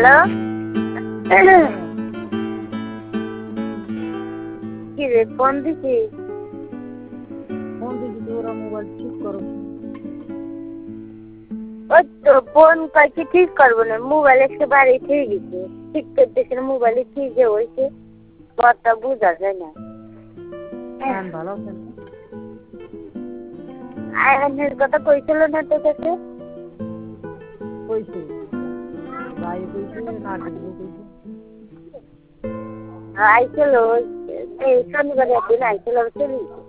Hello কি রে phone দিছিস? ফোন দিছি তো ওরা মোবাইল ঠিক করো। ওই তো ফোন কয়েকটি ঠিক করবো না, মোবাইল একেবারে ঠিক গেছে, ঠিক করতেছে মোবাইলে কি যে হয়েছে কথা বোঝা যায় না। ভালো আছেন? আয়নের কথা কইছিল না তোর কাছে? কইছে ভাই কইছে না দিদি কইছে আইছিল এই শনিবার একদিন আইছিল চলে